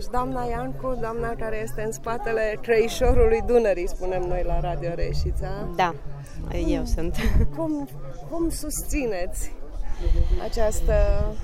Deci doamna Iancu, doamna care este în spatele trăișorului Dunării, spunem noi la Radio Reșița. Da, eu sunt. Cum susțineți această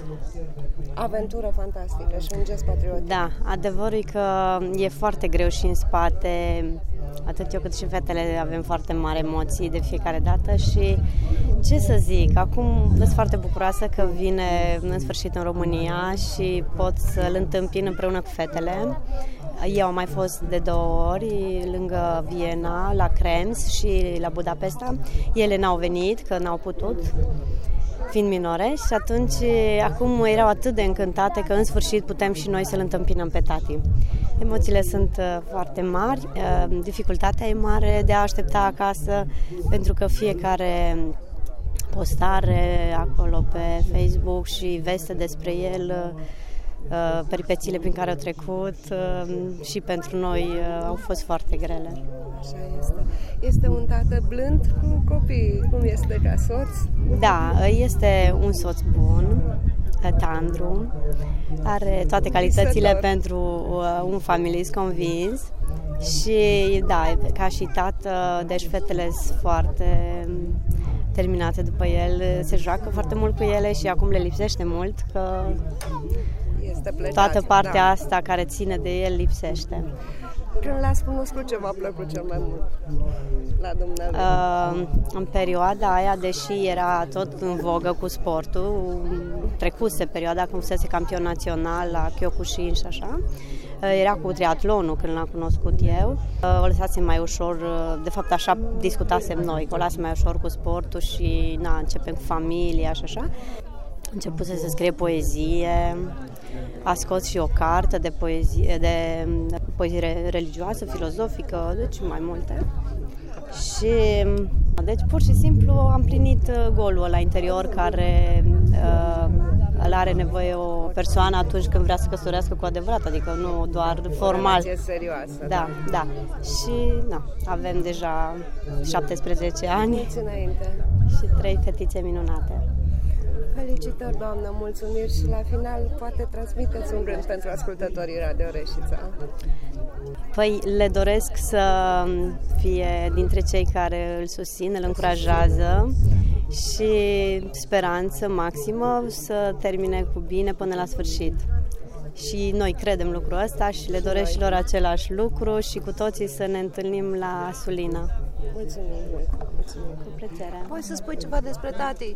aventură fantastică și un gest patriotic? Da, adevărul e că e foarte greu și în spate. Atât eu cât și fetele avem foarte mari emoții de fiecare dată și ce să zic, acum sunt foarte bucuroasă că vine în sfârșit în România și pot să-l întâmpin împreună cu fetele. Eu am mai fost de 2 ori lângă Viena, la Krems și la Budapesta. Ele n-au venit, că n-au putut, fiind minore, și atunci acum erau atât de încântate că în sfârșit putem și noi să-l întâmpinăm pe tati. Emoțiile sunt foarte mari, dificultatea e mare de a aștepta acasă, pentru că fiecare postare acolo pe Facebook și veste despre el, peripețiile prin care au trecut și pentru noi au fost foarte grele. Așa este. Este un tată blând cu copii. Cum este ca soț? Da, este un soț bun, tandru, are toate calitățile pentru un familist convins și da, ca și tată, deci fetele sunt foarte terminate după el, se joacă foarte mult cu ele și acum le lipsește mult, că este plecat, toată partea asta care ține de el lipsește. Când l-ați cunoscut, ce v-a plăcut cel mai mult la dumneavoastră? În perioada aia, deși era tot în vogă cu sportul, trecuse perioada când fusese campion național la Kyokushin și așa, era cu triatlonul când l-am cunoscut eu. O lăsasem mai ușor, de fapt așa discutasem noi, că o lasem mai ușor cu sportul și începem cu familia și așa. Început să se scrie poezie, a scos și o carte de poezie religioasă, filozofică, deci mai multe. Și deci pur și simplu am plinit golul ăla interior care îl are nevoie o persoană atunci când vrea să căsătorească cu adevărat, adică nu doar formal. O serioasă. Da. Și avem deja 17 ani. Mulți înainte. Și 3 fetițe minunate. Felicitări, doamnă, mulțumiri și la final poate transmiteți un gând pentru ascultătorii Radio Reșița. Păi le doresc să fie dintre cei care îl susțin, îl încurajează și speranță maximă să termine cu bine până la sfârșit. Și noi credem lucrul ăsta și le doresc și lor același lucru și cu toții să ne întâlnim la Sulina. Mulțumim mult! Cu plăcere! Poți să spui ceva despre tati?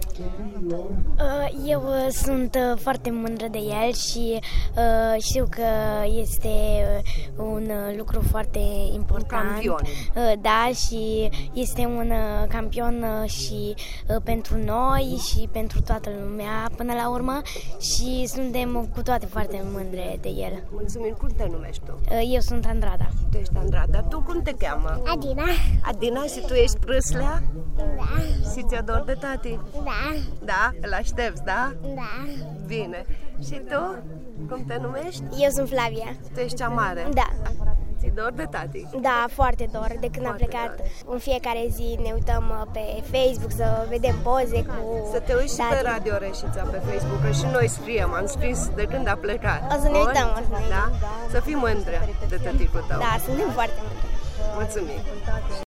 Eu sunt foarte mândră de el și știu că este un lucru foarte important. Un campion. Da, și este un campion și pentru noi și pentru toată lumea până la urmă și suntem cu toate foarte mândre de el. Mulțumim! Cum te numești tu? Eu sunt Andrada. Tu ești Andrada. Tu cum te cheamă? Adina. Adina, și tu ești Prâslea? Da. Și ți-o dor de tati? Da. Da? Îl aștepți, da? Da. Bine. Și tu? Cum te numești? Eu sunt Flavia. Tu ești cea mare? Da. Ți dor de tati? Da, foarte dor. De când am plecat, în fiecare zi ne uităm pe Facebook să vedem poze cu Să te uiți și tati. pe Radio Reșița pe Facebook, că și noi scriem, am scris de când a plecat. O să ne uităm, Da? Să fii mândră de tăticul tău. Da, suntem foarte mândri. Mulțumim!